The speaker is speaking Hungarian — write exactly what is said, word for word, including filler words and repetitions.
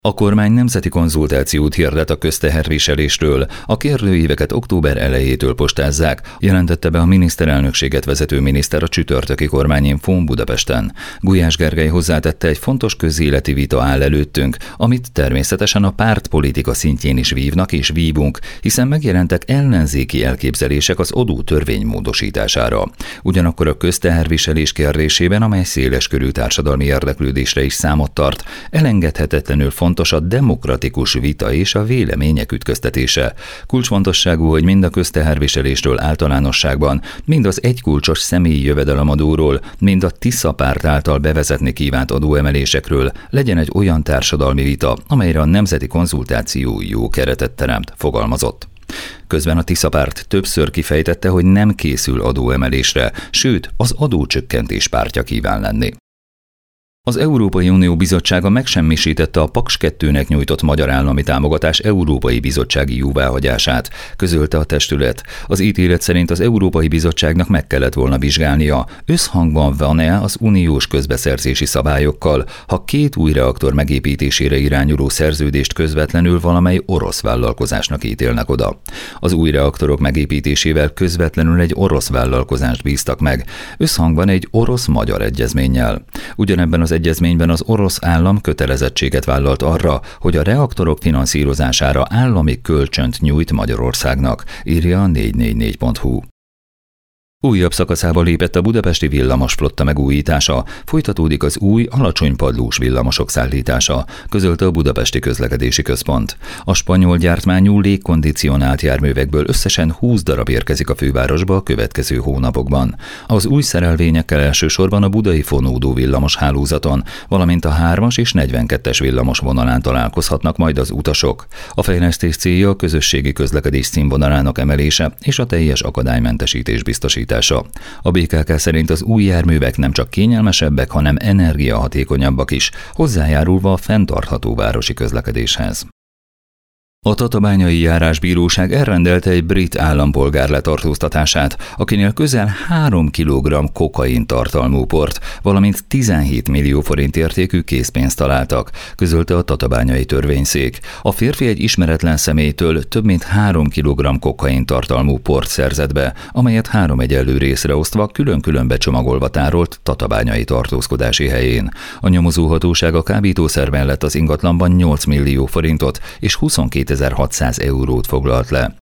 A kormány nemzeti konzultációt hirdet a közteherviselésről, a kérdőíveket október elejétől postázzák, jelentette be a miniszterelnökséget vezető miniszter a csütörtöki kormányinfón Budapesten. Gulyás Gergely hozzátette, egy fontos közéleti vita áll előttünk, amit természetesen a pártpolitika szintjén is vívnak és vívunk, hiszen megjelentek ellenzéki elképzelések az adó törvény módosítására. Ugyanakkor a közteherviselés kérdésében, amely széleskörű társadalmi érdeklődésre is számot tart, elengedhetetlenül fontos Fontos a demokratikus vita és a vélemények ütköztetése. Kulcsfontosságú, hogy mind a közteherviselésről általánosságban, mind az egykulcsos személyi jövedelemadóról, mind a Tisza párt által bevezetni kívánt adóemelésekről legyen egy olyan társadalmi vita, amelyre a nemzeti konzultáció jó keretet teremt, fogalmazott. Közben a Tisza párt többször kifejtette, hogy nem készül adóemelésre, sőt, az adócsökkentés pártja kíván lenni. Az Európai Unió Bizottsága megsemmisítette a Paks kettőnek nyújtott magyar állami támogatás Európai Bizottsági jóváhagyását, közölte a testület. Az ítélet szerint az Európai Bizottságnak meg kellett volna vizsgálnia, összhangban van-e az uniós közbeszerzési szabályokkal, ha két új reaktor megépítésére irányuló szerződést közvetlenül valamely orosz vállalkozásnak ítélnek oda. Az új reaktorok megépítésével közvetlenül egy orosz vállalkozást bíztak meg, összhangban egy orosz-magyar egyezménnyel. Ugyanebben az Az egyezményben az orosz állam kötelezettséget vállalt arra, hogy a reaktorok finanszírozására állami kölcsönt nyújt Magyarországnak, írja a négy négy négy pont hu. Újabb szakaszába lépett a budapesti villamosflotta megújítása, folytatódik az új, alacsony padlós villamosok szállítása, közölte a Budapesti Közlekedési Központ. A spanyol gyártmányú légkondicionált járművekből összesen húsz darab érkezik a fővárosba a következő hónapokban. Az új szerelvényekkel elsősorban a budai fonódó villamos hálózaton, valamint a hármas és negyvenkettes villamos vonalán találkozhatnak majd az utasok. A fejlesztés célja a közösségi közlekedés színvonalának emelése és a teljes akadálymentesítés biztosítása. A bé ká ká szerint az új járművek nem csak kényelmesebbek, hanem energiahatékonyabbak is, hozzájárulva a fenntartható városi közlekedéshez. A tatabányai járásbíróság elrendelte egy brit állampolgár letartóztatását, akinél közel három kilogramm kokain tartalmú port, valamint tizenhét millió forint értékű készpénzt találtak, közölte a tatabányai törvényszék. A férfi egy ismeretlen személytől több mint három kilogramm kokain tartalmú port szerzett be, amelyet három egyenlő részre osztva külön-külön becsomagolva tárolt tatabányai tartózkodási helyén. A nyomozóhatóság a kábítószer mellett az ingatlanban nyolc millió forintot és huszonkétezer-hatszáz eurót foglalt le.